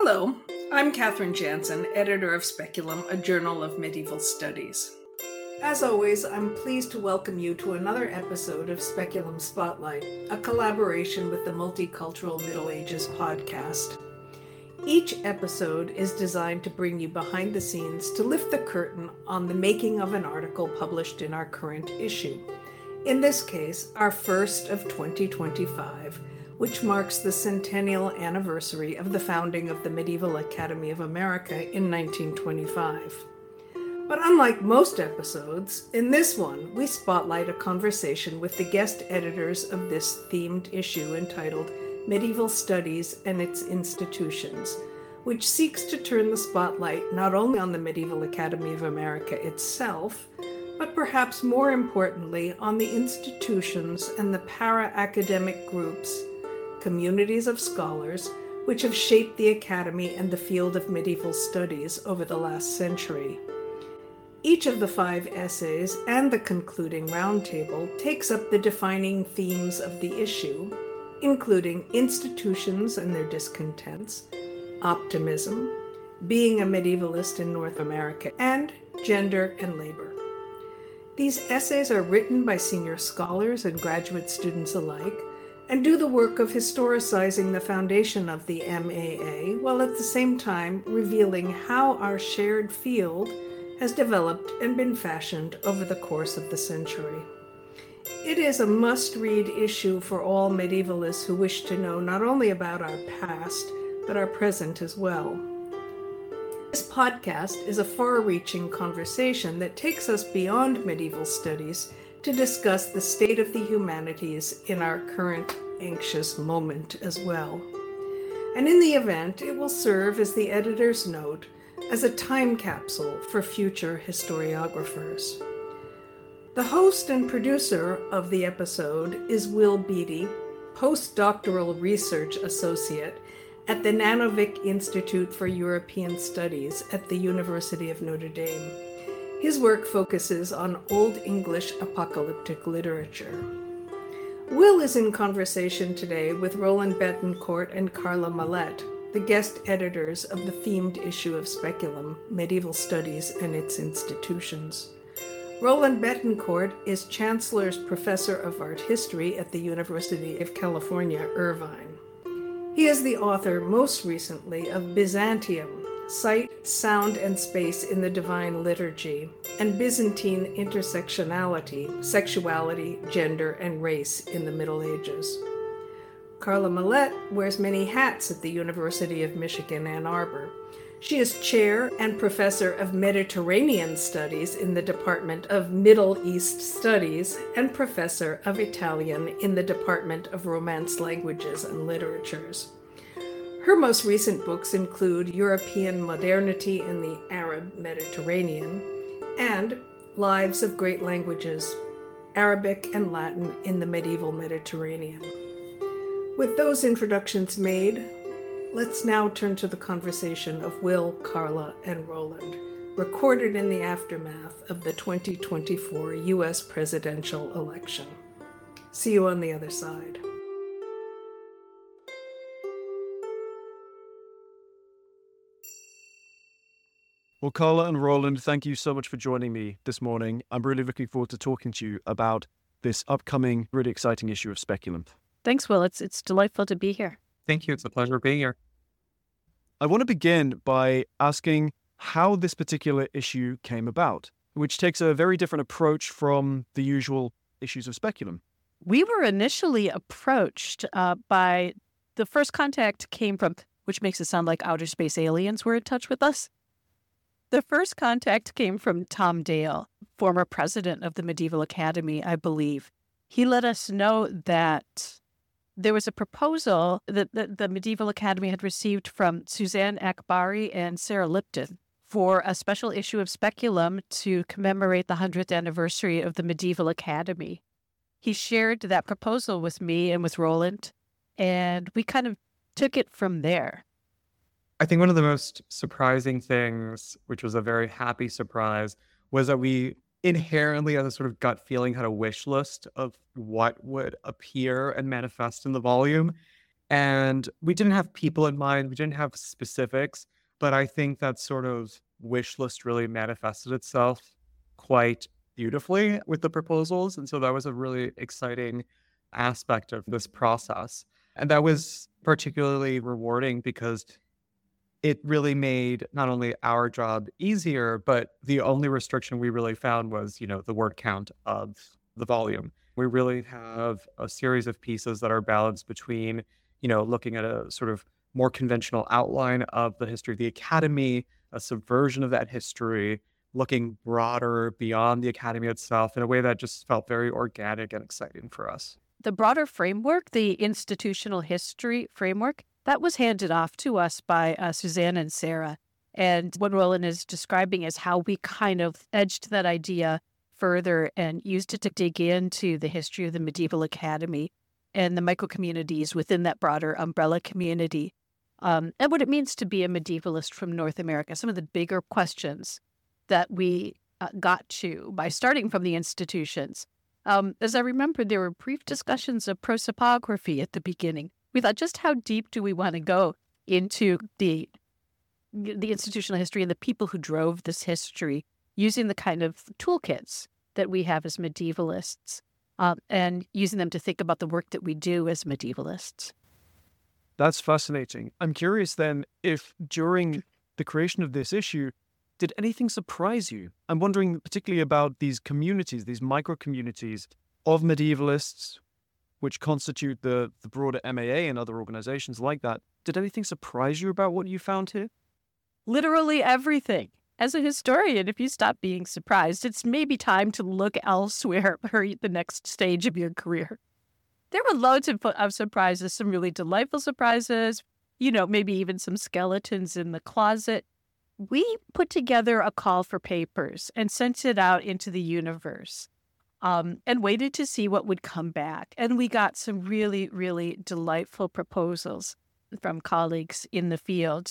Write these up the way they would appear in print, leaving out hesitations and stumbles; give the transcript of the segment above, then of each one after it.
Hello, I'm Katherine Jansen, editor of Speculum, a journal of medieval studies. As always, I'm pleased to welcome you to another episode of Speculum Spotlight, a collaboration with the Multicultural Middle Ages podcast. Each episode is designed to bring you behind the scenes to lift the curtain on the making of an article published in our current issue. In this case, our first of 2025, which marks the centennial anniversary of the founding of the Medieval Academy of America in 1925. But unlike most episodes, in this one, we spotlight a conversation with the guest editors of this themed issue entitled Medieval Studies and Its Institutions, which seeks to turn the spotlight not only on the Medieval Academy of America itself, but perhaps more importantly on the institutions and the para-academic groups, communities of scholars, which have shaped the Academy and the field of medieval studies over the last century. Each of the 5 essays and the concluding roundtable takes up the defining themes of the issue, including institutions and their discontents, optimism, being a medievalist in North America, and gender and labor. These essays are written by senior scholars and graduate students alike, and do the work of historicizing the foundation of the MAA, while at the same time revealing how our shared field has developed and been fashioned over the course of the century. It is a must-read issue for all medievalists who wish to know not only about our past, but our present as well. This podcast is a far-reaching conversation that takes us beyond medieval studies to discuss the state of the humanities in our current anxious moment as well. And in the event, it will serve as the editor's note as a time capsule for future historiographers. The host and producer of the episode is Will Beattie, postdoctoral research associate at the Nanovic Institute for European Studies at the University of Notre Dame. His work focuses on Old English apocalyptic literature. Will is in conversation today with Roland Betancourt and Carla Mallette, the guest editors of the themed issue of Speculum, Medieval Studies and Its Institutions. Roland Betancourt is Chancellor's Professor of Art History at the University of California, Irvine. He is the author, most recently, of Byzantium, Sight, Sound, and Space in the Divine Liturgy, and Byzantine Intersectionality, Sexuality, Gender, and Race in the Middle Ages. Carla Mallette wears many hats at the University of Michigan, Ann Arbor. She is chair and professor of Mediterranean Studies in the Department of Middle East Studies and professor of Italian in the Department of Romance Languages and Literatures. Her most recent books include European Modernity in the Arab Mediterranean and Lives of Great Languages, Arabic and Latin in the Medieval Mediterranean. With those introductions made, let's now turn to the conversation of Will, Carla, and Roland, recorded in the aftermath of the 2024 U.S. presidential election. See you on the other side. Well, Carla and Roland, thank you so much for joining me this morning. I'm really looking forward to talking to you about this upcoming, really exciting issue of Speculum. Thanks, Will. It's delightful to be here. Thank you. It's a pleasure being here. I want to begin by asking how this particular issue came about, which takes a very different approach from the usual issues of Speculum. We were initially approached by the first contact came from, which makes it sound like outer space aliens were in touch with us. The first contact came from Tom Dale, former president of the Medieval Academy, I believe. He let us know that there was a proposal that the Medieval Academy had received from Suzanne Akbari and Sarah Lipton for a special issue of Speculum to commemorate the 100th anniversary of the Medieval Academy. He shared that proposal with me and with Roland, and we kind of took it from there. I think one of the most surprising things, which was a very happy surprise, was that we inherently, as a sort of gut feeling, had a wish list of what would appear and manifest in the volume. And we didn't have people in mind, we didn't have specifics, but I think that sort of wish list really manifested itself quite beautifully with the proposals. And so that was a really exciting aspect of this process. And that was particularly rewarding because it really made not only our job easier, but the only restriction we really found was, the word count of the volume. We really have a series of pieces that are balanced between, looking at a sort of more conventional outline of the history of the Academy, a subversion of that history, looking broader beyond the Academy itself in a way that just felt very organic and exciting for us. The broader framework, the institutional history framework, that was handed off to us by Suzanne and Sarah. And what Roland is describing is how we kind of edged that idea further and used it to dig into the history of the medieval academy and the micro-communities within that broader umbrella community, and what it means to be a medievalist from North America. Some of the bigger questions that we got to by starting from the institutions. As I remember, there were brief discussions of prosopography at the beginning. We thought, just how deep do we want to go into the institutional history and the people who drove this history using the kind of toolkits that we have as medievalists, and using them to think about the work that we do as medievalists. That's fascinating. I'm curious then if during the creation of this issue, did anything surprise you? I'm wondering particularly about these communities, these micro-communities of medievalists, which constitute the broader MAA and other organizations like that. Did anything surprise you about what you found here? Literally everything. As a historian, if you stop being surprised, it's maybe time to look elsewhere for the next stage of your career. There were loads of surprises, some really delightful surprises, maybe even some skeletons in the closet. We put together a call for papers and sent it out into the universe, and waited to see what would come back. And we got some really, really delightful proposals from colleagues in the field,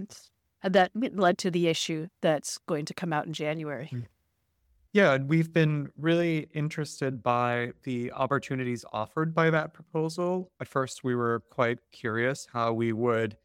that led to the issue that's going to come out in January. Yeah, and we've been really interested by the opportunities offered by that proposal. At first, we were quite curious how we would,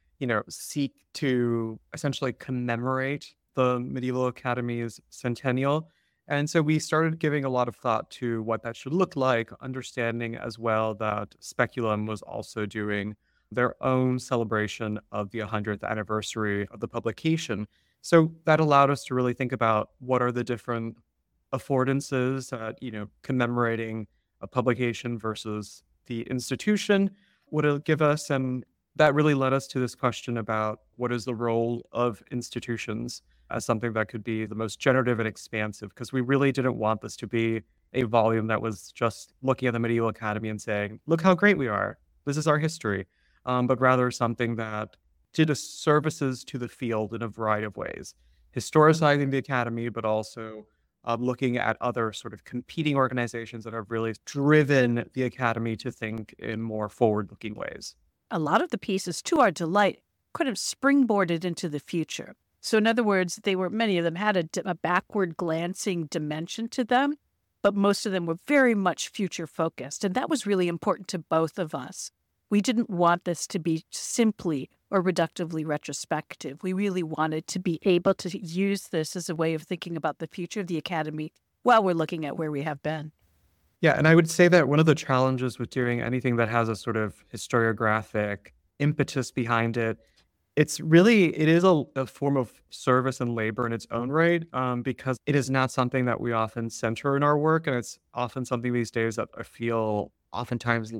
seek to essentially commemorate the Medieval Academy's centennial. And so we started giving a lot of thought to what that should look like, understanding as well that Speculum was also doing their own celebration of the 100th anniversary of the publication. So that allowed us to really think about what are the different affordances that, commemorating a publication versus the institution would give us. And that really led us to this question about what is the role of institutions as something that could be the most generative and expansive, because we really didn't want this to be a volume that was just looking at the Medieval Academy and saying, look how great we are. This is our history. But rather something that did a services to the field in a variety of ways, historicizing the Academy, but also looking at other sort of competing organizations that have really driven the Academy to think in more forward-looking ways. A lot of the pieces, to our delight, could have springboarded into the future. So in other words, many of them had a backward-glancing dimension to them, but most of them were very much future-focused. And that was really important to both of us. We didn't want this to be simply or reductively retrospective. We really wanted to be able to use this as a way of thinking about the future of the Academy while we're looking at where we have been. Yeah, and I would say that one of the challenges with doing anything that has a sort of historiographic impetus behind it, it is a form of service and labor in its own right, because it is not something that we often center in our work. And it's often something these days that I feel oftentimes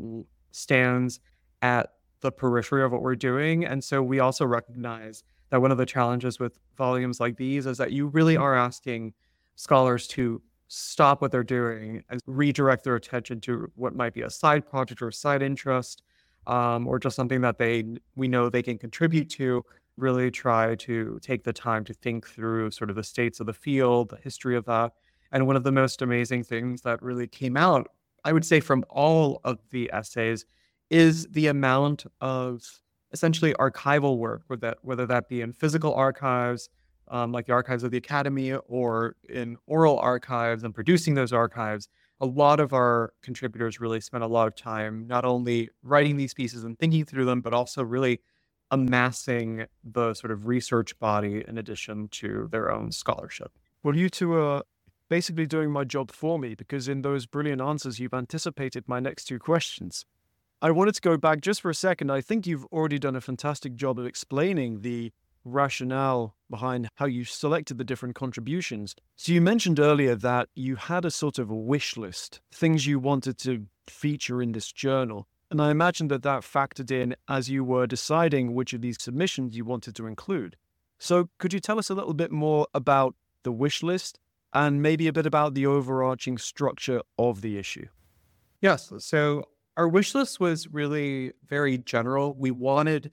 stands at the periphery of what we're doing. And so we also recognize that one of the challenges with volumes like these is that you really are asking scholars to stop what they're doing and redirect their attention to what might be a side project or a side interest, or just something that we know they can contribute to, really try to take the time to think through sort of the states of the field, the history of that. And one of the most amazing things that really came out, I would say, from all of the essays is the amount of essentially archival work, whether that be in physical archives, like the archives of the Academy, or in oral archives and producing those archives, a lot of our contributors really spent a lot of time not only writing these pieces and thinking through them, but also really amassing the sort of research body in addition to their own scholarship. Well, you two are basically doing my job for me because in those brilliant answers, you've anticipated my next two questions. I wanted to go back just for a second. I think you've already done a fantastic job of explaining the rationale behind how you selected the different contributions. So you mentioned earlier that you had a sort of a wish list, things you wanted to feature in this journal. And I imagine that that factored in as you were deciding which of these submissions you wanted to include. So could you tell us a little bit more about the wish list and maybe a bit about the overarching structure of the issue? Yes. So our wish list was really very general. We wanted,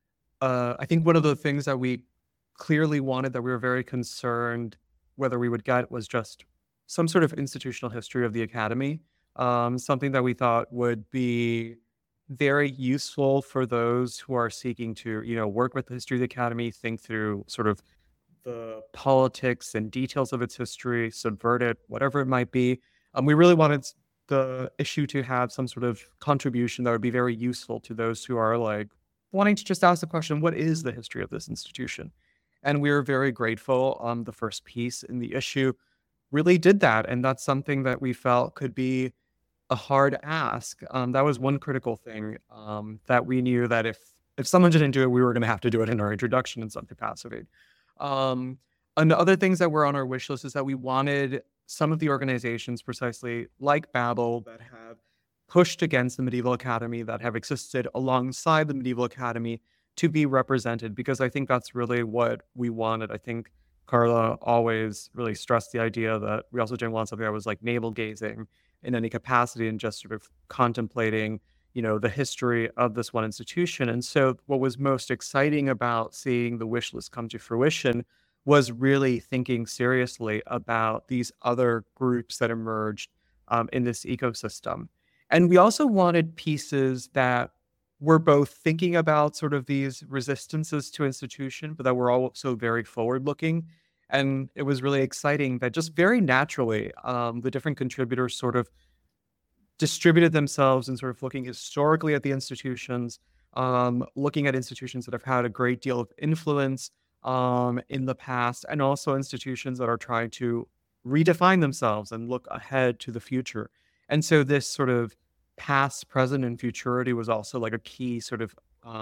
I think one of the things that we clearly wanted, that we were very concerned whether we would get, was just some sort of institutional history of the Academy, something that we thought would be very useful for those who are seeking to, work with the history of the Academy, think through sort of the politics and details of its history, subvert it, whatever it might be. We really wanted the issue to have some sort of contribution that would be very useful to those who are like wanting to just ask the question, what is the history of this institution? And we were very grateful. The first piece in the issue really did that. And that's something that we felt could be a hard ask. That was one critical thing that we knew that if someone didn't do it, we were going to have to do it in our introduction in some capacity. And the other things that were on our wish list is that we wanted some of the organizations precisely like Babel that have pushed against the Medieval Academy, that have existed alongside the Medieval Academy, to be represented, because I think that's really what we wanted. I think Carla always really stressed the idea that we also didn't want something that was like navel gazing in any capacity and just sort of contemplating, the history of this one institution. And so what was most exciting about seeing the wish list come to fruition was really thinking seriously about these other groups that emerged in this ecosystem. And we also wanted pieces that were both thinking about sort of these resistances to institution, but that were also very forward-looking. And it was really exciting that just very naturally, the different contributors sort of distributed themselves and sort of looking historically at the institutions, looking at institutions that have had a great deal of influence in the past, and also institutions that are trying to redefine themselves and look ahead to the future. And so this sort of past, present, and futurity was also like a key sort of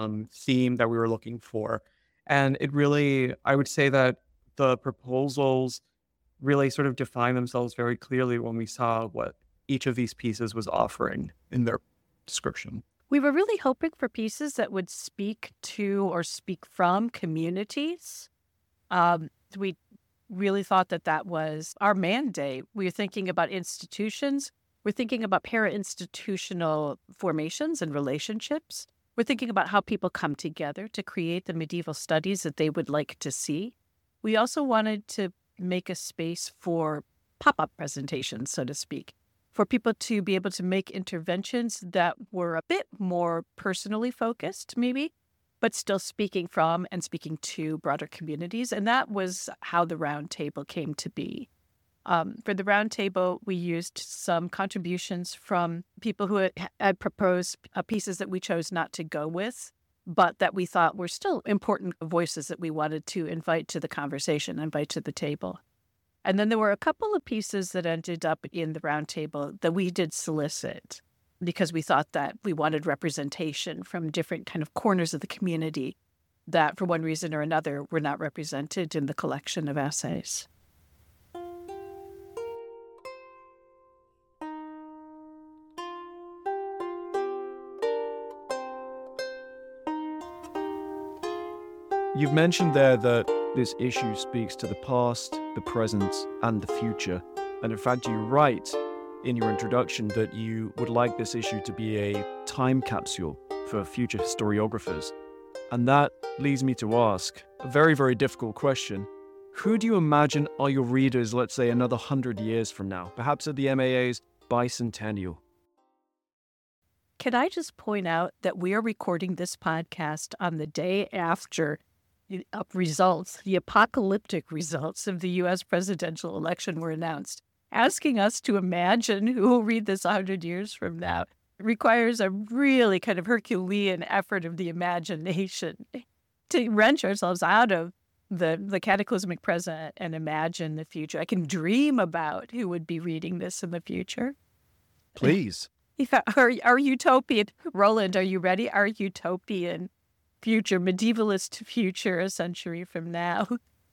theme that we were looking for. And it really, I would say that the proposals really sort of define themselves very clearly when we saw what each of these pieces was offering in their description. We were really hoping for pieces that would speak to or speak from communities. We really thought that was our mandate. We were thinking about institutions. We're thinking about para-institutional formations and relationships. We're thinking about how people come together to create the medieval studies that they would like to see. We also wanted to make a space for pop-up presentations, so to speak, for people to be able to make interventions that were a bit more personally focused, maybe, but still speaking from and speaking to broader communities. And that was how the roundtable came to be. For the roundtable, we used some contributions from people who had proposed pieces that we chose not to go with, but that we thought were still important voices that we wanted to invite to the conversation, invite to the table. And then there were a couple of pieces that ended up in the roundtable that we did solicit because we thought that we wanted representation from different kind of corners of the community that, for one reason or another, were not represented in the collection of essays. You've mentioned there that this issue speaks to the past, the present, and the future. And in fact, you write in your introduction that you would like this issue to be a time capsule for future historiographers. And that leads me to ask a very, very difficult question. Who do you imagine are your readers, let's say, another 100 years from now, perhaps at the MAA's bicentennial? Can I just point out that we are recording this podcast on the day after the apocalyptic results of the U.S. presidential election were announced. asking us to imagine who will read this 100 years from now requires a really kind of Herculean effort of the imagination to wrench ourselves out of the cataclysmic present and imagine the future. I can dream about who would be reading this in the future. Please. Our utopian, Roland, are you ready? Our utopian future, medievalist future, a century from now.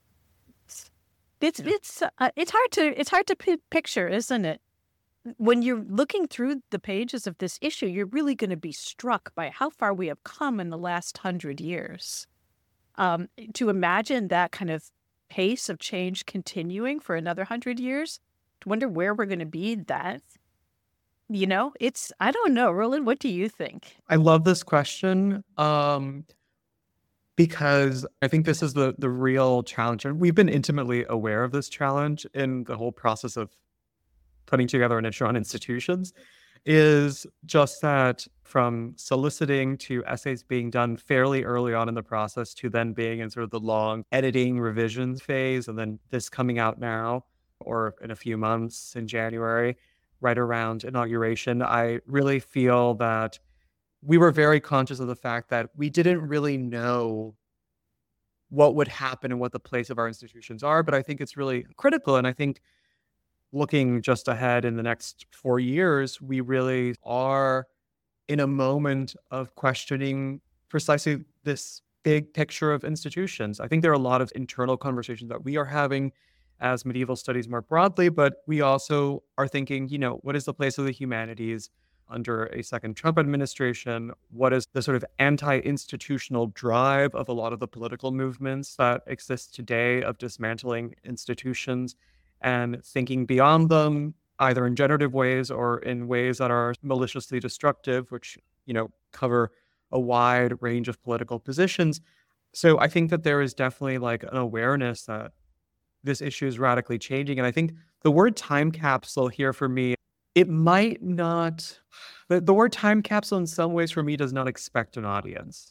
It's hard to picture, isn't it? When you're looking through the pages of this issue, you're really going to be struck by how far we have come in the last 100 years. To imagine that kind of pace of change continuing for another 100 years, to wonder where we're going to be then. I don't know. Roland, what do you think? I love this question because I think this is the real challenge. And we've been intimately aware of this challenge in the whole process of putting together an issue on institutions, is just that from soliciting to essays being done fairly early on in the process to then being in sort of the long editing revisions phase, and then this coming out now or in a few months in January, right around inauguration, I really feel that we were very conscious of the fact that we didn't really know what would happen and what the place of our institutions are. But I think it's really critical. And I think looking just ahead in the next 4 years, we really are in a moment of questioning precisely this big picture of institutions. I think there are a lot of internal conversations that we are having as medieval studies more broadly, but we also are thinking, what is the place of the humanities under a second Trump administration? What is the sort of anti-institutional drive of a lot of the political movements that exist today of dismantling institutions and thinking beyond them, either in generative ways or in ways that are maliciously destructive, which, cover a wide range of political positions. So I think that there is definitely like an awareness that this issue is radically changing. And I think the word time capsule here for me, it might not, the word time capsule in some ways for me does not expect an audience.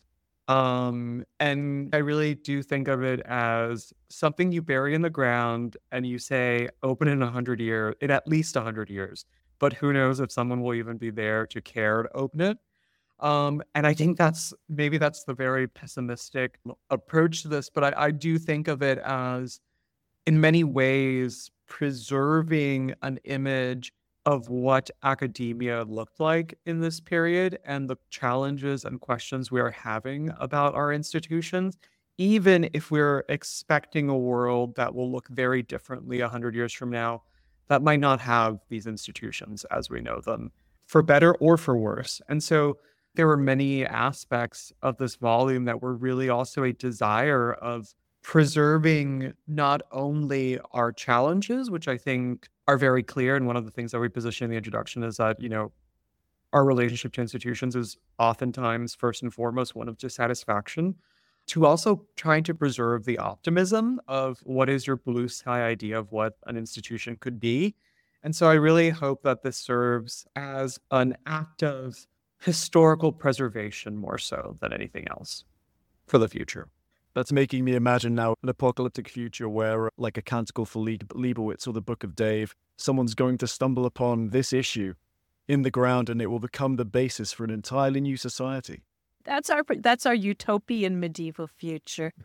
And I really do think of it as something you bury in the ground and you say, open in 100 years, in at least 100 years. But who knows if someone will even be there to care to open it. And I think that's the very pessimistic approach to this. But I do think of it as, in many ways, preserving an image of what academia looked like in this period and the challenges and questions we are having about our institutions, even if we're expecting a world that will look very differently 100 years from now, that might not have these institutions as we know them, for better or for worse. And so there were many aspects of this volume that were really also a desire of preserving not only our challenges, which I think are very clear. And one of the things that we position in the introduction is that, our relationship to institutions is oftentimes first and foremost one of dissatisfaction, to also trying to preserve the optimism of what is your blue sky idea of what an institution could be. And so I really hope that this serves as an act of historical preservation more so than anything else for the future. That's making me imagine now an apocalyptic future where, like a Canticle for Leibowitz or the Book of Dave, someone's going to stumble upon this issue in the ground and it will become the basis for an entirely new society. That's our utopian medieval future.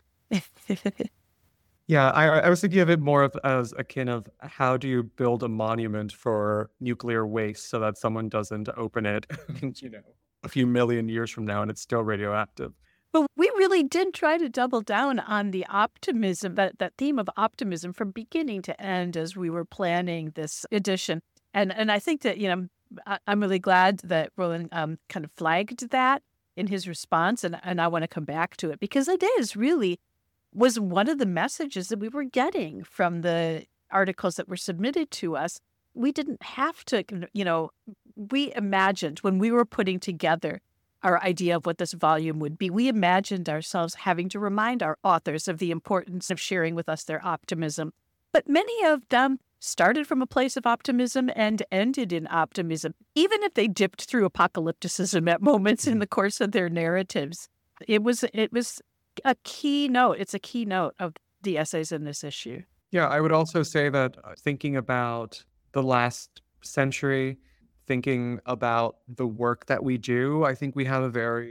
Yeah, I was thinking of it more of as akin of how do you build a monument for nuclear waste so that someone doesn't open it, a few million years from now and it's still radioactive. But we really did try to double down on the optimism, that theme of optimism from beginning to end as we were planning this edition. And I think that, I'm really glad that Roland kind of flagged that in his response. And I want to come back to it because it was one of the messages that we were getting from the articles that were submitted to us. We didn't have to, we imagined when we were putting together our idea of what this volume would be, we imagined ourselves having to remind our authors of the importance of sharing with us their optimism. But many of them started from a place of optimism and ended in optimism, even if they dipped through apocalypticism at moments in the course of their narratives. It was a keynote. It's a keynote of the essays in this issue. Yeah, I would also say that thinking about the last century, thinking about the work that we do, I think we have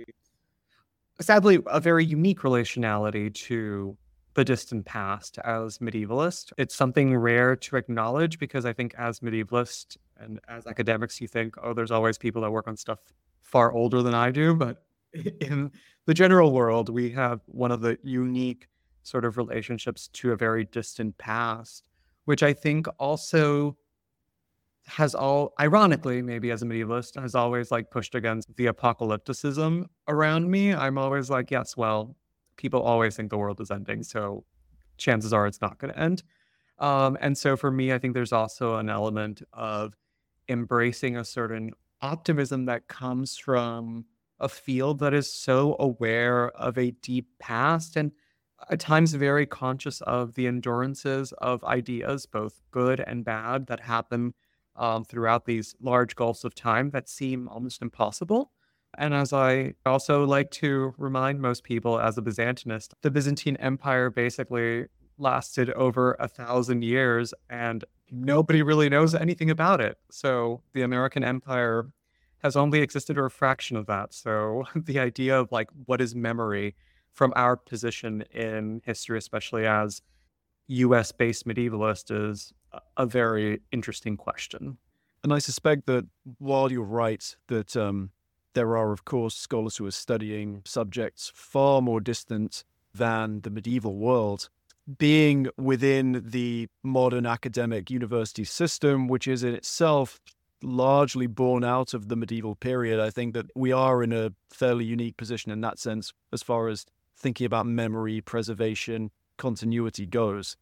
sadly, a very unique relationality to the distant past as medievalists. It's something rare to acknowledge because I think as medievalists and as academics, you think, oh, there's always people that work on stuff far older than I do. But in the general world, we have one of the unique sort of relationships to a very distant past, which I think also ironically, maybe as a medievalist, has always like pushed against the apocalypticism around me. I'm always like, yes, well, people always think the world is ending, so chances are it's not going to end. And so for me, I think there's also an element of embracing a certain optimism that comes from a field that is so aware of a deep past and at times very conscious of the endurances of ideas, both good and bad, that happen throughout these large gulfs of time that seem almost impossible. And as I also like to remind most people as a Byzantinist, the Byzantine Empire basically lasted over 1,000 years and nobody really knows anything about it. So the American Empire has only existed for a fraction of that. So the idea of like, what is memory from our position in history, especially as US-based medievalist, is a very interesting question. And I suspect that while you're right that there are, of course, scholars who are studying subjects far more distant than the medieval world, being within the modern academic university system, which is in itself largely born out of the medieval period, I think that we are in a fairly unique position in that sense as far as thinking about memory, preservation, continuity goes.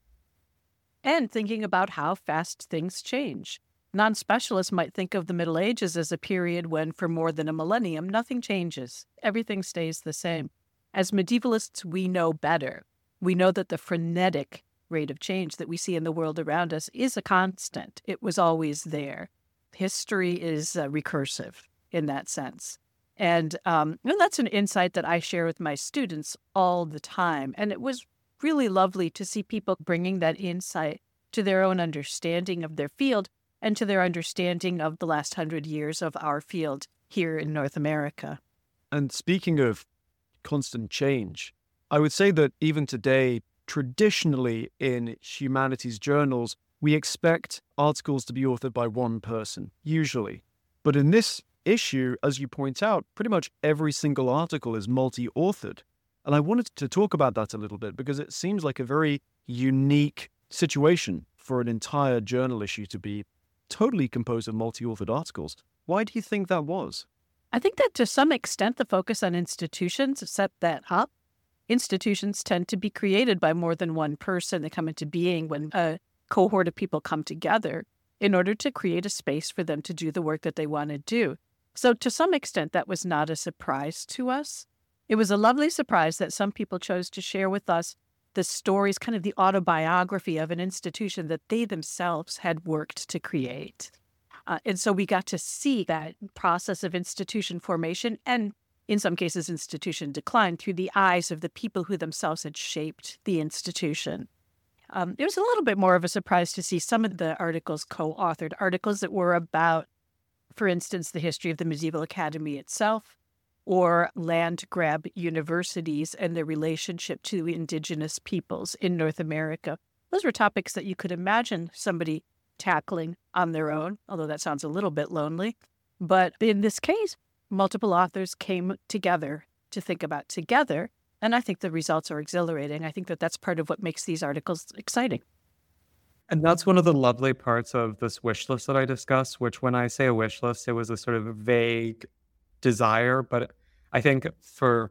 And thinking about how fast things change. Non-specialists might think of the Middle Ages as a period when, for more than a millennium, nothing changes. Everything stays the same. As medievalists, we know better. We know that the frenetic rate of change that we see in the world around us is a constant. It was always there. History is recursive in that sense. And that's an insight that I share with my students all the time. And it was really lovely to see people bringing that insight to their own understanding of their field and to their understanding of the last 100 years of our field here in North America. And speaking of constant change, I would say that even today, traditionally in humanities journals, we expect articles to be authored by one person, usually. But in this issue, as you point out, pretty much every single article is multi-authored. And I wanted to talk about that a little bit because it seems like a very unique situation for an entire journal issue to be totally composed of multi-authored articles. Why do you think that was? I think that to some extent the focus on institutions set that up. Institutions tend to be created by more than one person. They come into being when a cohort of people come together in order to create a space for them to do the work that they want to do. So to some extent, that was not a surprise to us. It was a lovely surprise that some people chose to share with us the stories, kind of the autobiography of an institution that they themselves had worked to create. And so we got to see that process of institution formation and, in some cases, institution decline through the eyes of the people who themselves had shaped the institution. It was a little bit more of a surprise to see some of the articles co-authored, articles that were about, for instance, the history of the Medieval Academy itself, or land grab universities and their relationship to indigenous peoples in North America. Those were topics that you could imagine somebody tackling on their own, although that sounds a little bit lonely. But in this case, multiple authors came together to think about together, and I think the results are exhilarating. I think that that's part of what makes these articles exciting. And that's one of the lovely parts of this wish list that I discussed, which when I say a wish list, it was a sort of vague desire. But I think for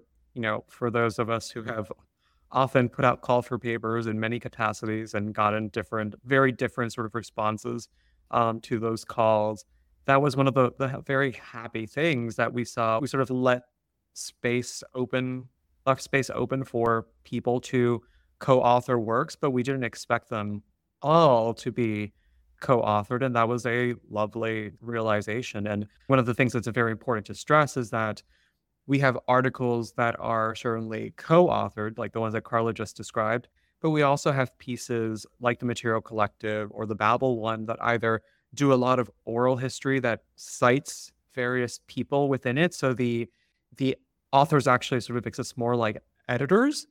those of us who have often put out call for papers in many capacities and gotten very different sort of responses to those calls, that was one of the very happy things that we saw. We sort of left space open for people to co-author works, but we didn't expect them all to be co-authored, and that was a lovely realization. And one of the things that's very important to stress is that we have articles that are certainly co-authored, like the ones that Carla just described, but we also have pieces like the Material Collective or the Babel one that either do a lot of oral history that cites various people within it. So the authors actually sort of exist more like editors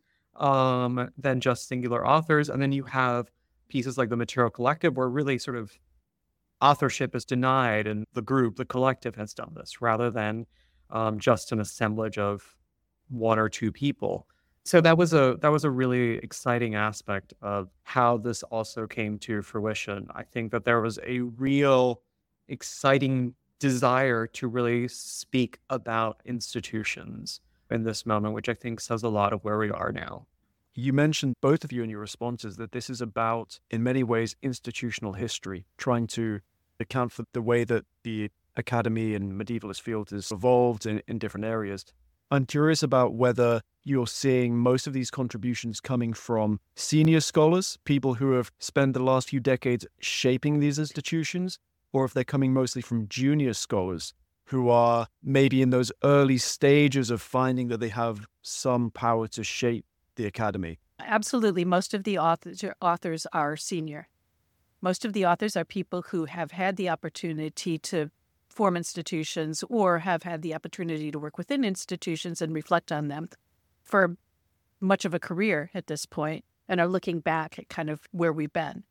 than just singular authors. And then you have pieces like the Material Collective, where really sort of authorship is denied, and the collective has done this rather than just an assemblage of one or two people. So that was a really exciting aspect of how this also came to fruition. I think that there was a real exciting desire to really speak about institutions in this moment, which I think says a lot of where we are now. You mentioned, both of you in your responses, that this is about, in many ways, institutional history, trying to account for the way that the academy and medievalist field has evolved in different areas. I'm curious about whether you're seeing most of these contributions coming from senior scholars, people who have spent the last few decades shaping these institutions, or if they're coming mostly from junior scholars who are maybe in those early stages of finding that they have some power to shape the academy. Absolutely. Most of the authors are senior. Most of the authors are people who have had the opportunity to form institutions or have had the opportunity to work within institutions and reflect on them for much of a career at this point and are looking back at kind of where we've been.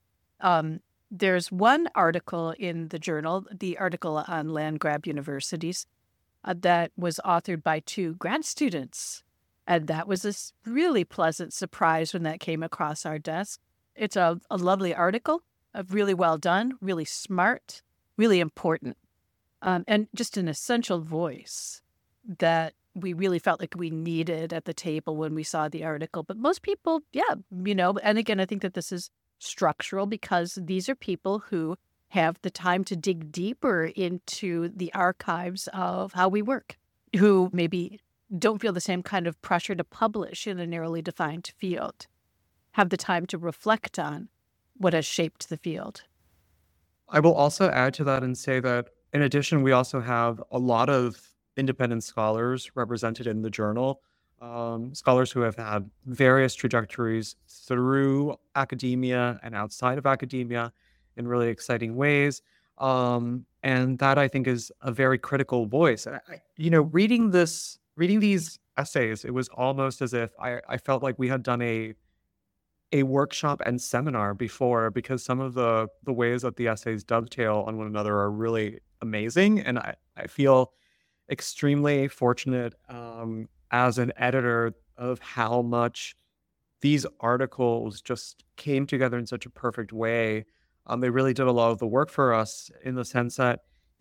There's one article in the journal, the article on land grab universities, that was authored by 2 grad students. And that was a really pleasant surprise when that came across our desk. It's a lovely article, really well done, really smart, really important. And just an essential voice that we really felt like we needed at the table when we saw the article. But most people, and again, I think that this is structural because these are people who have the time to dig deeper into the archives of how we work, who maybe don't feel the same kind of pressure to publish in a narrowly defined field, have the time to reflect on what has shaped the field. I will also add to that and say that in addition, we also have a lot of independent scholars represented in the journal, scholars who have had various trajectories through academia and outside of academia in really exciting ways. And that, I think, is a very critical voice. Reading these essays, it was almost as if I felt like we had done a workshop and seminar before, because some of the ways that the essays dovetail on one another are really amazing. And I feel extremely fortunate as an editor of how much these articles just came together in such a perfect way. They really did a lot of the work for us in the sense that,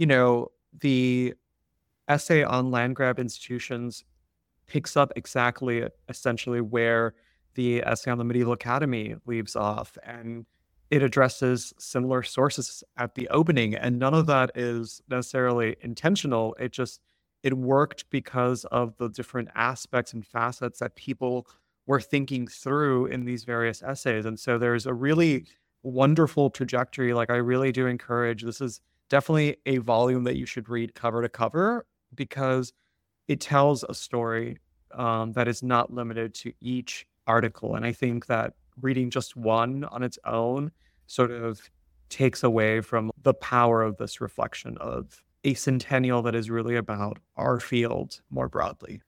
the essay on land grab institutions picks up exactly, essentially, where the essay on the Medieval Academy leaves off, and it addresses similar sources at the opening, and none of that is necessarily intentional. It worked because of the different aspects and facets that people were thinking through in these various essays. And so there's a really wonderful trajectory. Like, I really do encourage, this is definitely a volume that you should read cover to cover, because it tells a story that is not limited to each article. And I think that reading just one on its own sort of takes away from the power of this reflection of a centennial that is really about our field more broadly.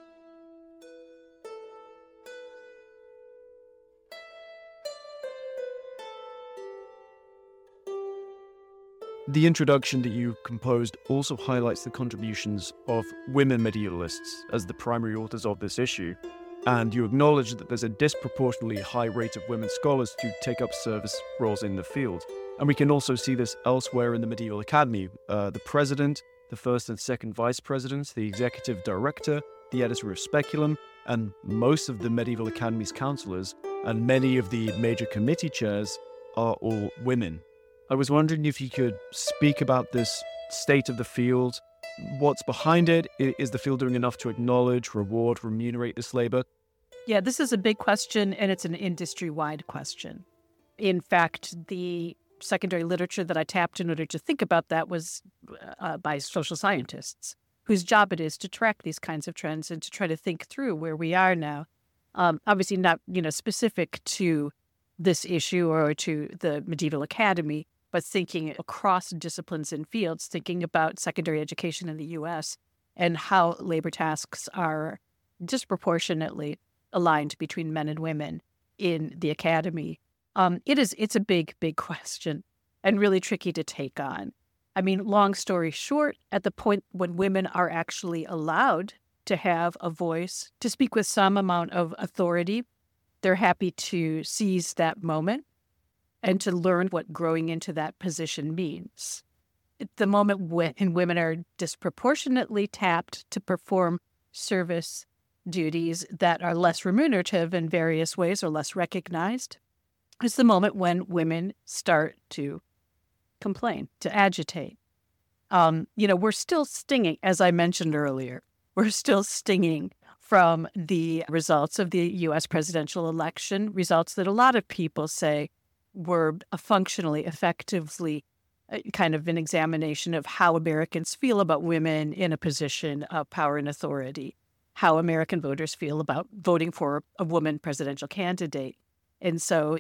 The introduction that you composed also highlights the contributions of women medievalists as the primary authors of this issue, and you acknowledge that there's a disproportionately high rate of women scholars who take up service roles in the field. And we can also see this elsewhere in the Medieval Academy. The president, the first and second vice presidents, the executive director, the editor of Speculum, and most of the Medieval Academy's counselors, and many of the major committee chairs are all women. I was wondering if you could speak about this state of the field. What's behind it? Is the field doing enough to acknowledge, reward, remunerate this labor? Yeah, this is a big question, and it's an industry-wide question. In fact, the secondary literature that I tapped in order to think about that was by social scientists, whose job it is to track these kinds of trends and to try to think through where we are now. Obviously not, specific to this issue or to the Medieval Academy, but thinking across disciplines and fields, thinking about secondary education in the U.S. and how labor tasks are disproportionately aligned between men and women in the academy. It's a big, big question and really tricky to take on. I mean, long story short, at the point when women are actually allowed to have a voice, to speak with some amount of authority, they're happy to seize that moment and to learn what growing into that position means. At the moment when women are disproportionately tapped to perform service duties that are less remunerative in various ways or less recognized, is the moment when women start to complain, to agitate. We're still stinging, as I mentioned earlier, we're still stinging from the results of the U.S. presidential election, results that a lot of people say were functionally, effectively, kind of an examination of how Americans feel about women in a position of power and authority, how American voters feel about voting for a woman presidential candidate. And so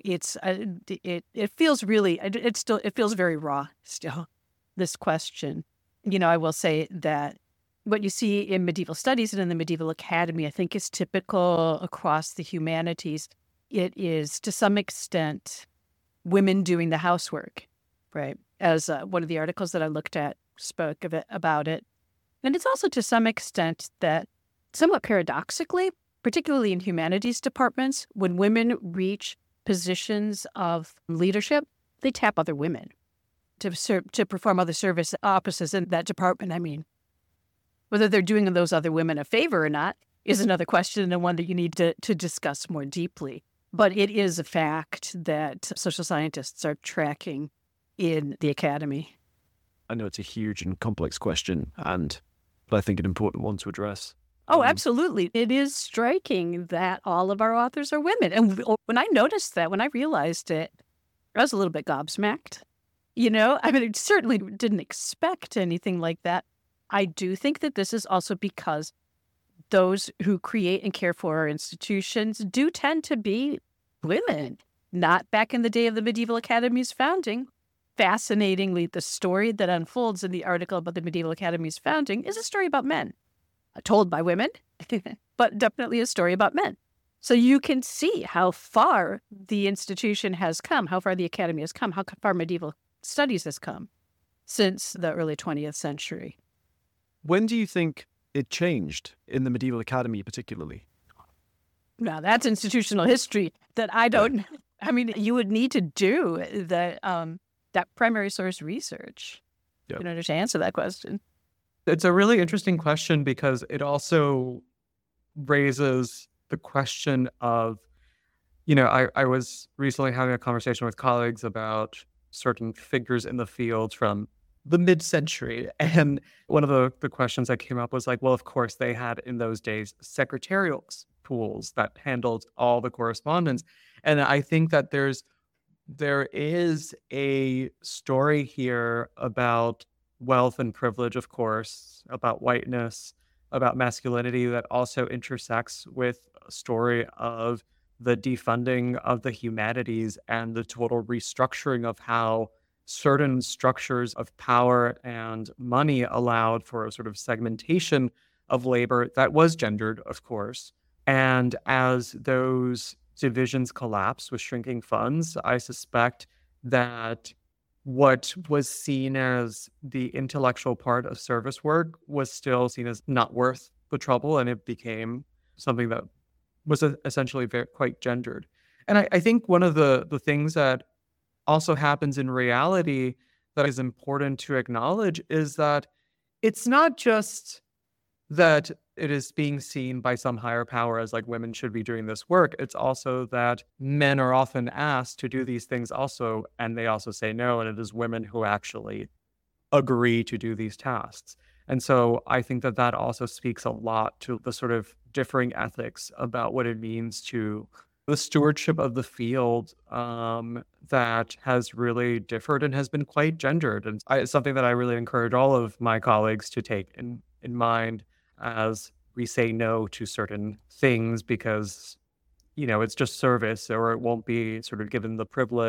it feels really, it feels very raw still, this question. I will say that what you see in medieval studies and in the medieval academy, I think, is typical across the humanities. It is, to some extent, women doing the housework, right? As one of the articles that I looked at spoke about it. And it's also, to some extent, that somewhat paradoxically, particularly in humanities departments, when women reach positions of leadership, they tap other women to perform other service offices in that department. I mean, whether they're doing those other women a favor or not is another question, and one that you need to discuss more deeply. But it is a fact that social scientists are tracking in the academy. I know it's a huge and complex question, but I think an important one to address. Oh, absolutely. It is striking that all of our authors are women. And when I noticed that, when I realized it, I was a little bit gobsmacked. I mean, I certainly didn't expect anything like that. I do think that this is also because those who create and care for our institutions do tend to be women, not back in the day of the Medieval Academy's founding. Fascinatingly, the story that unfolds in the article about the Medieval Academy's founding is a story about men, told by women, but definitely a story about men. So you can see how far the institution has come, how far the academy has come, how far medieval studies has come since the early 20th century. When do you think it changed in the medieval academy particularly? Now, that's institutional history that I don't know. I mean, you would need to do that primary source research in order to answer that question. It's a really interesting question because it also raises the question of, I was recently having a conversation with colleagues about certain figures in the field from the mid-century. And one of the questions that came up was like, well, of course, they had in those days secretarial pools that handled all the correspondence. And I think that there is a story here about wealth and privilege, of course, about whiteness, about masculinity that also intersects with a story of the defunding of the humanities and the total restructuring of how certain structures of power and money allowed for a sort of segmentation of labor that was gendered, of course. And as those divisions collapse with shrinking funds, I suspect that what was seen as the intellectual part of service work was still seen as not worth the trouble, and it became something that was essentially quite gendered. And I think one of the things that also happens in reality that is important to acknowledge is that it's not just that it is being seen by some higher power as like women should be doing this work. It's also that men are often asked to do these things also, and they also say no, and it is women who actually agree to do these tasks. And so I think that also speaks a lot to the sort of differing ethics about what it means to the stewardship of the field that has really differed and has been quite gendered. And it's something that I really encourage all of my colleagues to take in mind as we say no to certain things because, it's just service, or it won't be sort of given the privilege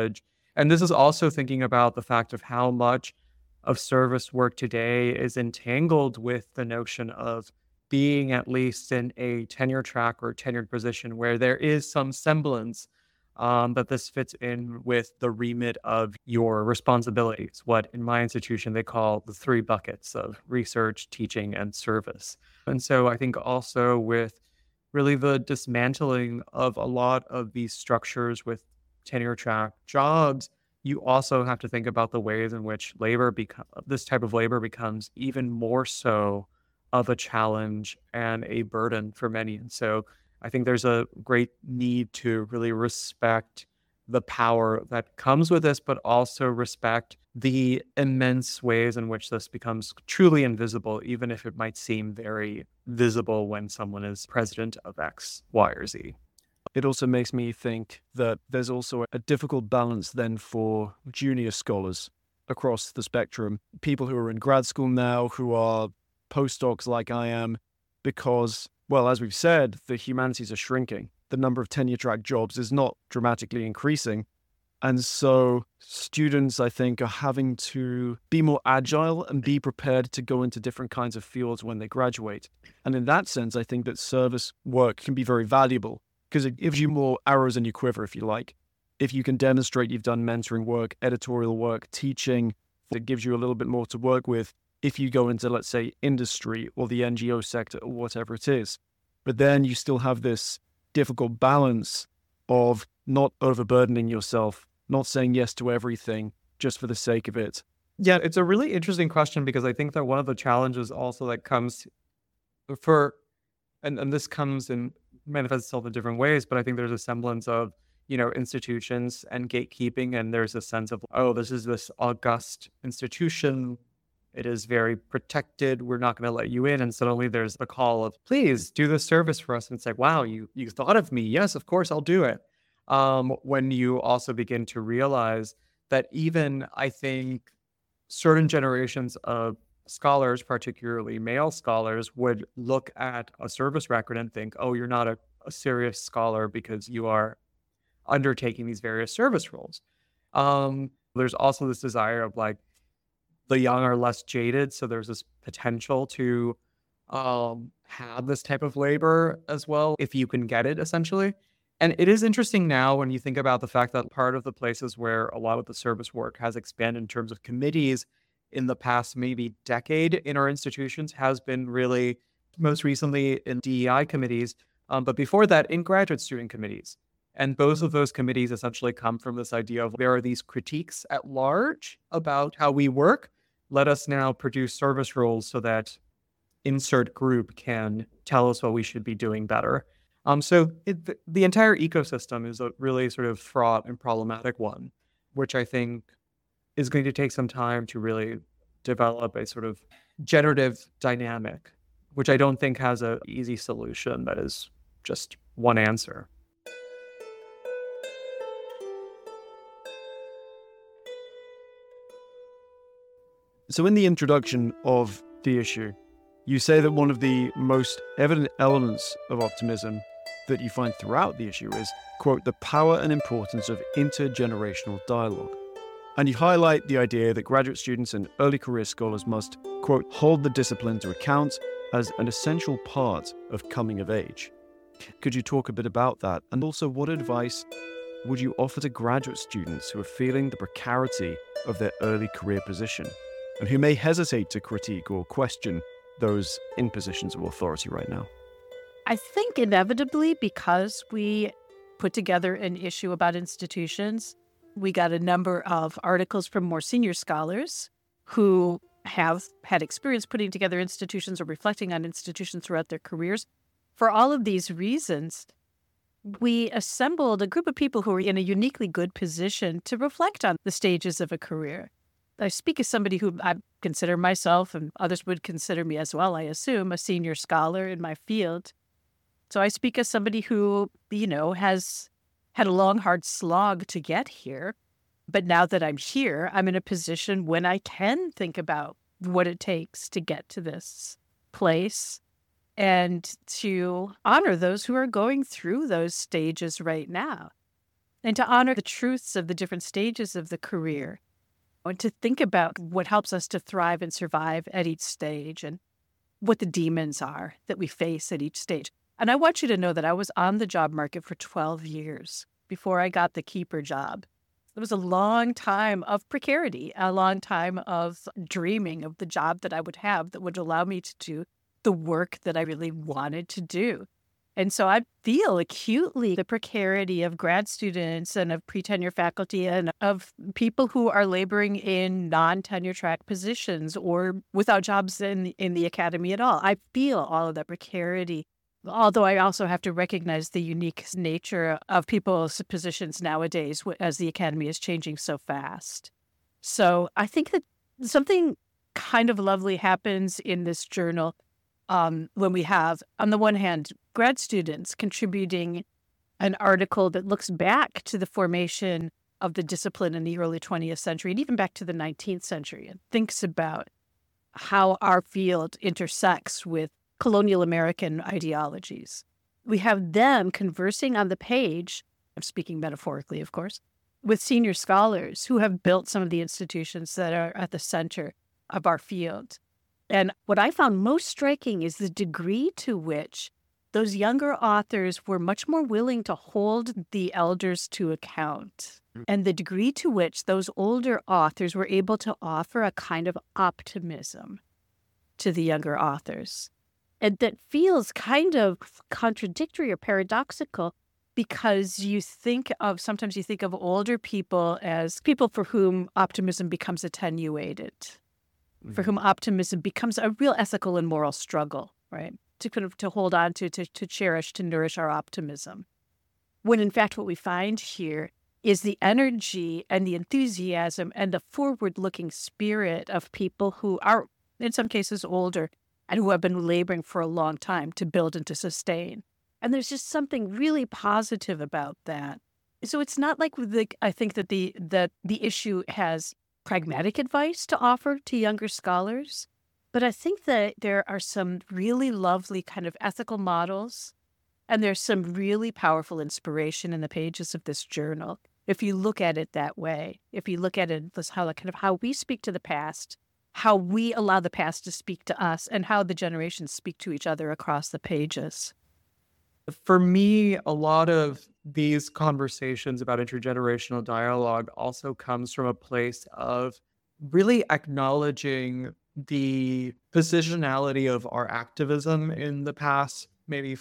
And this is also thinking about the fact of how much of service work today is entangled with the notion of being at least in a tenure track or tenured position where there is some semblance that this fits in with the remit of your responsibilities, what in my institution they call the three buckets of research, teaching, and service. And so I think also with really the dismantling of a lot of these structures with tenure track jobs, you also have to think about the ways in which this type of labor becomes even more so of a challenge and a burden for many. And so I think there's a great need to really respect the power that comes with this, but also respect the immense ways in which this becomes truly invisible, even if it might seem very visible when someone is president of X, Y, or Z. It also makes me think that there's also a difficult balance then for junior scholars across the spectrum, people who are in grad school now, who are postdocs like I am, because, well, as we've said, the humanities are shrinking. The number of tenure track jobs is not dramatically increasing. And so students, I think, are having to be more agile and be prepared to go into different kinds of fields when they graduate. And in that sense, I think that service work can be very valuable because it gives you more arrows in your quiver, if you like. If you can demonstrate you've done mentoring work, editorial work, teaching, it gives you a little bit more to work with if you go into, let's say, industry or the NGO sector or whatever it is. But then you still have this difficult balance of not overburdening yourself, not saying yes to everything just for the sake of it. Yeah, it's a really interesting question because I think that one of the challenges also that comes and this comes and manifests itself in different ways, but I think there's a semblance of, institutions and gatekeeping, and there's a sense of, oh, this is this august institution. It is very protected. We're not going to let you in. And suddenly there's the call of, please do this service for us. And it's like, wow, you thought of me. Yes, of course, I'll do it. When you also begin to realize that even, I think, certain generations of scholars, particularly male scholars, would look at a service record and think, oh, you're not a serious scholar because you are undertaking these various service roles. There's also this desire of like, the young are less jaded, so there's this potential to have this type of labor as well, if you can get it, essentially. And it is interesting now when you think about the fact that part of the places where a lot of the service work has expanded in terms of committees in the past maybe decade in our institutions has been really most recently in DEI committees, but before that in graduate student committees. And both of those committees essentially come from this idea of there are these critiques at large about how we work. Let us now produce service roles so that insert group can tell us what we should be doing better. So the entire ecosystem is a really sort of fraught and problematic one, which I think is going to take some time to really develop a sort of generative dynamic, which I don't think has an easy solution that is just one answer. So in the introduction of the issue, you say that one of the most evident elements of optimism that you find throughout the issue is, quote, the power and importance of intergenerational dialogue. And you highlight the idea that graduate students and early career scholars must, quote, hold the discipline to account as an essential part of coming of age. Could you talk a bit about that? And also, what advice would you offer to graduate students who are feeling the precarity of their early career position and who may hesitate to critique or question those in positions of authority right now? I think inevitably, because we put together an issue about institutions, we got a number of articles from more senior scholars who have had experience putting together institutions or reflecting on institutions throughout their careers. For all of these reasons, we assembled a group of people who are in a uniquely good position to reflect on the stages of a career. I speak as somebody who I consider myself, and others would consider me as well, I assume, a senior scholar in my field. So I speak as somebody who, has had a long, hard slog to get here. But now that I'm here, I'm in a position when I can think about what it takes to get to this place and to honor those who are going through those stages right now. and to honor the truths of the different stages of the career, and to think about what helps us to thrive and survive at each stage and what the demons are that we face at each stage. And I want you to know that I was on the job market for 12 years before I got the keeper job. It was a long time of precarity, a long time of dreaming of the job that I would have that would allow me to do the work that I really wanted to do. And so I feel acutely the precarity of grad students and of pre-tenure faculty and of people who are laboring in non-tenure track positions or without jobs in the academy at all. I feel all of that precarity, although I also have to recognize the unique nature of people's positions nowadays as the academy is changing so fast. So I think that something kind of lovely happens in this journal when we have, on the one hand, grad students contributing an article that looks back to the formation of the discipline in the early 20th century and even back to the 19th century and thinks about how our field intersects with colonial American ideologies. We have them conversing on the page, I'm speaking metaphorically, of course, with senior scholars who have built some of the institutions that are at the center of our field. And what I found most striking is the degree to which those younger authors were much more willing to hold the elders to account, and the degree to which those older authors were able to offer a kind of optimism to the younger authors. And that feels kind of contradictory or paradoxical because sometimes you think of older people as people for whom optimism becomes attenuated, for whom optimism becomes a real ethical and moral struggle, right? To hold on to cherish, to nourish our optimism. When in fact what we find here is the energy and the enthusiasm and the forward-looking spirit of people who are, in some cases, older and who have been laboring for a long time to build and to sustain. And there's just something really positive about that. So it's not like I think that the issue has pragmatic advice to offer to younger scholars, but I think that there are some really lovely kind of ethical models, and there's some really powerful inspiration in the pages of this journal. If you look at it that way, if you look at it as how we speak to the past, how we allow the past to speak to us, and how the generations speak to each other across the pages. For me, a lot of these conversations about intergenerational dialogue also comes from a place of really acknowledging the positionality of our activism in the past maybe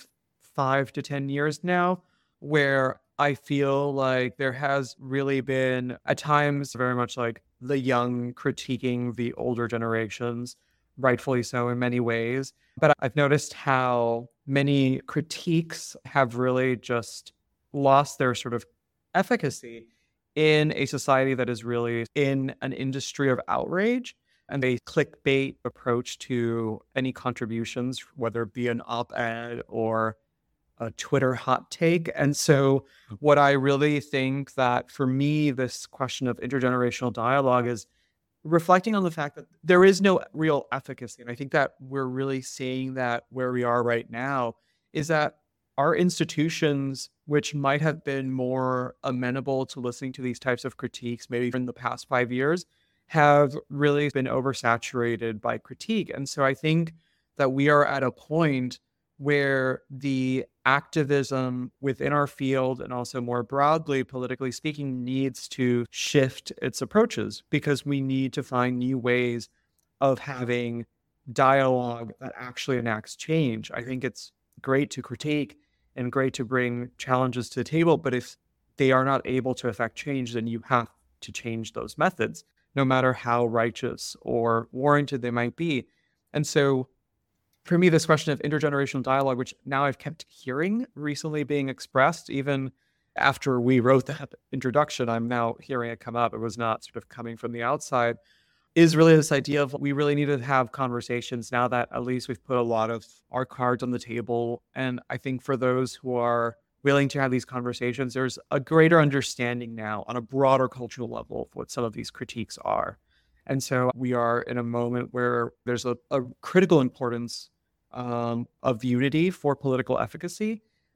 5 to 10 years now, where I feel like there has really been at times very much like the young critiquing the older generations, rightfully so in many ways. But I've noticed how many critiques have really just lost their sort of efficacy in a society that is really in an industry of outrage and a clickbait approach to any contributions, whether it be an op-ed or a Twitter hot take. And so what I really think that for me, this question of intergenerational dialogue is reflecting on the fact that there is no real efficacy. And I think that we're really seeing that where we are right now is that our institutions, which might have been more amenable to listening to these types of critiques, maybe in the past 5 years, have really been oversaturated by critique. And so I think that we are at a point where the activism within our field and also more broadly, politically speaking, needs to shift its approaches because we need to find new ways of having dialogue that actually enacts change. I think it's great to critique and great to bring challenges to the table, but if they are not able to affect change, then you have to change those methods, no matter how righteous or warranted they might be. And so for me, this question of intergenerational dialogue, which now I've kept hearing recently being expressed, even after we wrote that introduction, I'm now hearing it come up. It was not sort of coming from the outside, is really this idea of we really need to have conversations now that at least we've put a lot of our cards on the table. And I think for those who are willing to have these conversations, there's a greater understanding now on a broader cultural level of what some of these critiques are. And so we are in a moment where there's a critical importance of unity for political efficacy.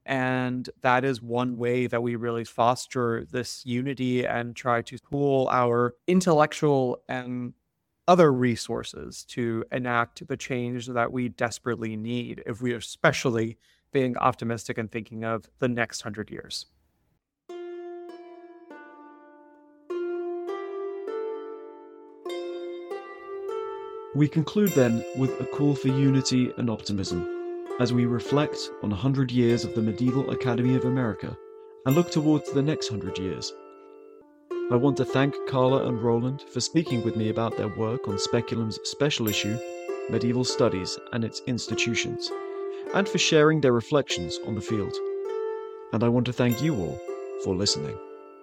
And that is one way that we really foster this unity and try to pool our intellectual and other resources to enact the change that we desperately need if we are especially being optimistic and thinking of the next 100 years. We conclude then with a call for unity and optimism as we reflect on 100 years of the Medieval Academy of America and look towards the next 100 years. I want to thank Carla and Roland for speaking with me about their work on Speculum's special issue, Medieval Studies and its Institutions, and for sharing their reflections on the field. And I want to thank you all for listening.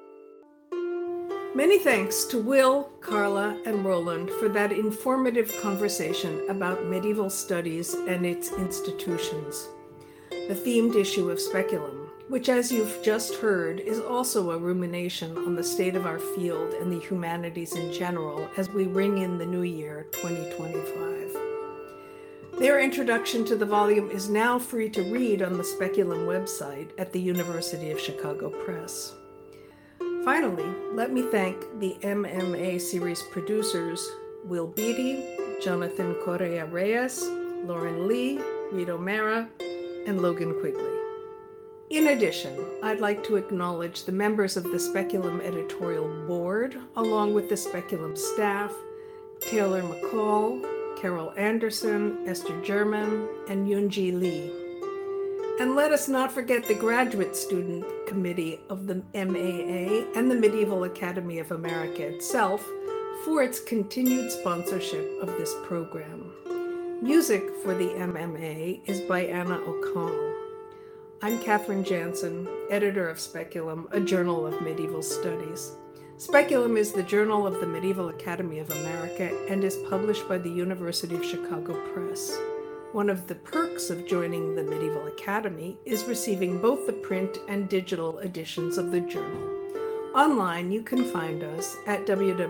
Many thanks to Will, Carla, and Roland for that informative conversation about medieval studies and its institutions. The themed issue of Speculum, which as you've just heard is also a rumination on the state of our field and the humanities in general as we ring in the new year 2025. Their introduction to the volume is now free to read on the Speculum website at the University of Chicago Press. Finally, let me thank the MMA series producers Will Beatty, Jonathan Correa Reyes, Lauren Lee, Reed O'Mara, and Logan Quigley. In addition, I'd like to acknowledge the members of the Speculum editorial board, along with the Speculum staff, Taylor McCall, Carol Anderson, Esther German, and Yunji Lee. And let us not forget the Graduate Student Committee of the MAA and the Medieval Academy of America itself for its continued sponsorship of this program. Music for the MMA is by Anna O'Connell. I'm Katherine Jansen, editor of Speculum, a journal of medieval studies. Speculum is the journal of the Medieval Academy of America and is published by the University of Chicago Press. One of the perks of joining the Medieval Academy is receiving both the print and digital editions of the journal. Online, you can find us at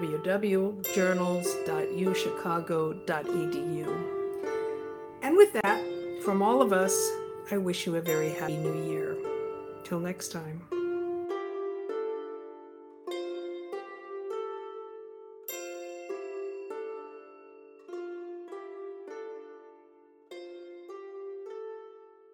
www.journals.uchicago.edu. And with that, from all of us, I wish you a very happy new year. Till next time.